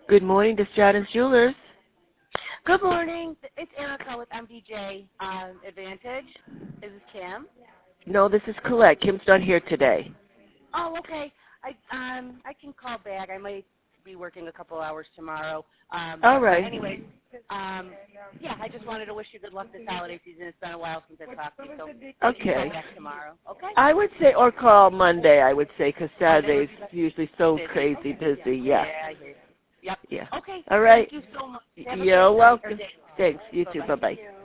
Good morning to Stratus Jewelers. Good morning. It's Erica with MDJ Advantage. Is this Kim? No, this is Colette. Kim's not here today. Oh, okay. I can call back. I might be working a couple hours tomorrow. All right. Anyway, yeah, I just wanted to wish you good luck this holiday season. It's been a while since I talked to you, so okay. Call back tomorrow. Okay. I would say, or call Monday. I would say, because Saturday's usually so crazy busy. Yeah. I hear you. Yep. Yeah. Okay. All right. Thank you so much. You're welcome. Thanks. You too. Bye-bye.